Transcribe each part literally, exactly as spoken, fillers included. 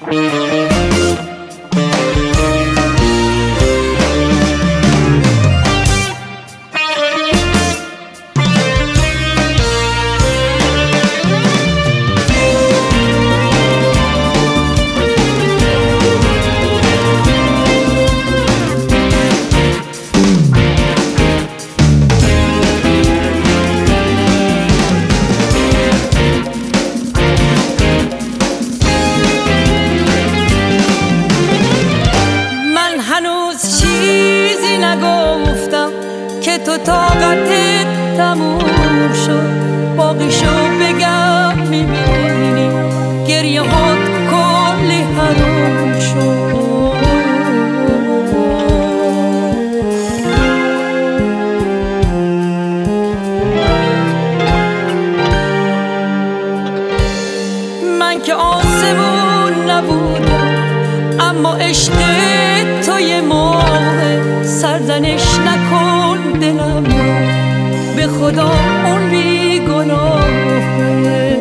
که تو طاقتت تموم شد، باقیشو بگم میبینی گریه هات کلی حروم شد. من که آسمون نبودم اما عشق توی ماه، سرزنش نکن دلم رو، به خدا اون بی گناهه.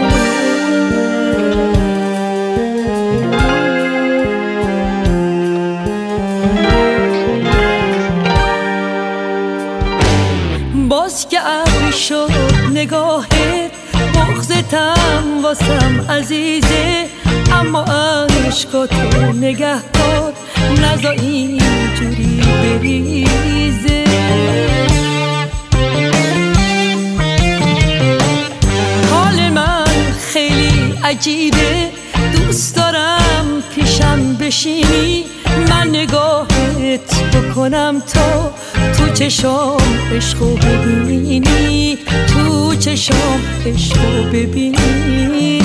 باز که ابری شد نگاهت، بغضتم واسم عزیزه، اما عشقاتو نگه دار، نزا اینجوری بریزه. حال من خیلی عجیبه، دوست دارم پیشم بشینی، من نگاهت بکنم تا تو چشام عشقو ببینی، تو چشام عشقو ببینی.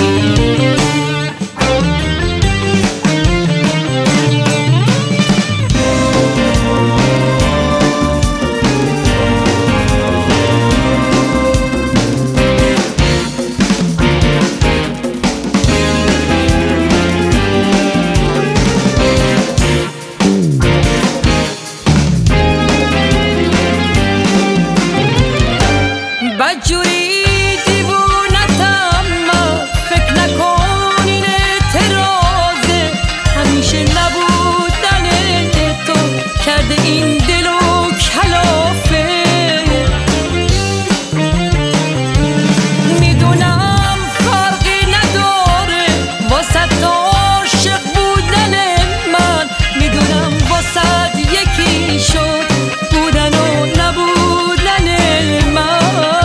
بدجوری دیوونتم من، فکر نکن این اعتراضه، همیشه نبودن تو کرده این دلو کلافه. میدونم فرقی نداره واسه عاشق بودن من، میدونم واسه یکی شد بودن و نبودن من.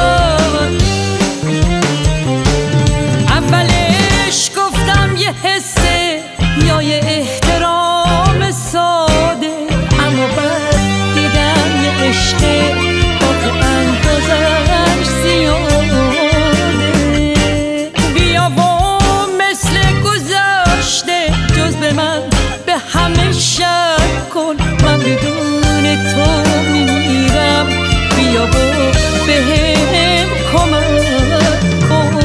اولش گفتم یه حسه یا یه احترام ساده، اما بعد دیدم یه عشقه آخه اندازش زیاده. بیا و مثل گذشته جز به من به همه شک کن، من بدون تو میمیرم، بیا و بهم کمک کن.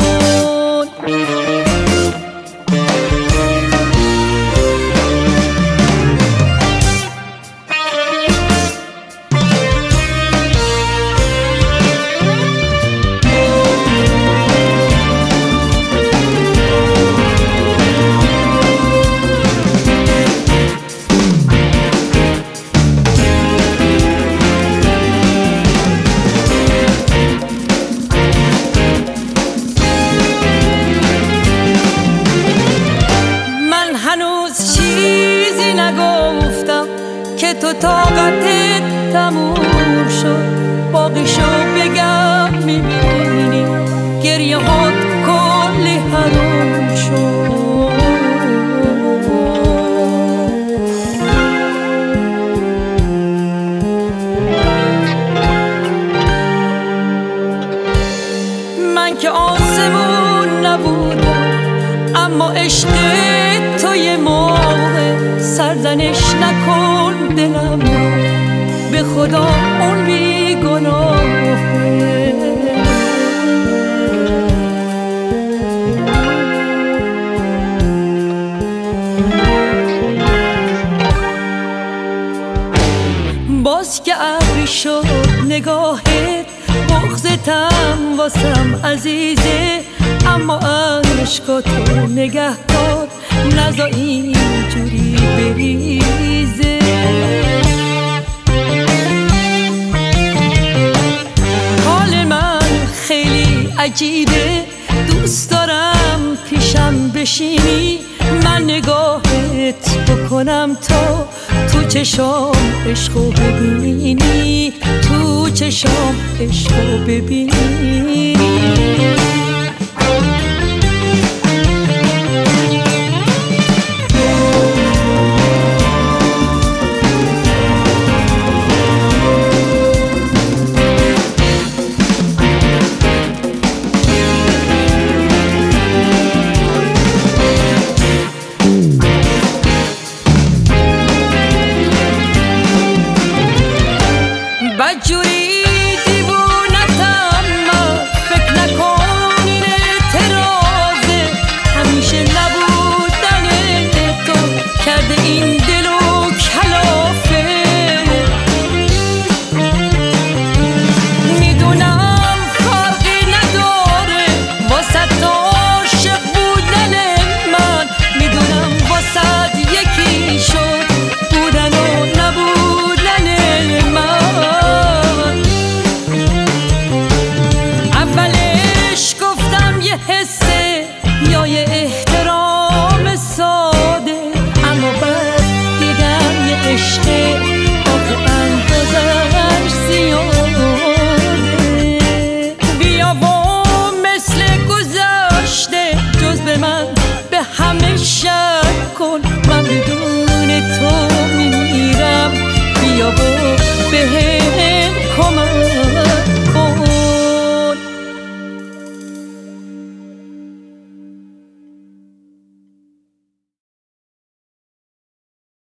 چیزی نگفتم که تو طاقتت تموم شد، باقیشو بگم میبینی گریه هات کلی حروم شد. من که آسمون نبودم اما عشق توی ماه، سرزنش نکن دلم رو، به خدا اون بی گناهه. باز که ابری شد نگاهت، بغضتم واسم عزیزه، اما عشقاتو نگه دار، نزا اینجوری بریزه. حال من خیلی عجیبه، دوست دارم پیشم بشینی، من نگاهت بکنم تا تو چشام عشقو ببینی، تو چشام عشقو ببینی.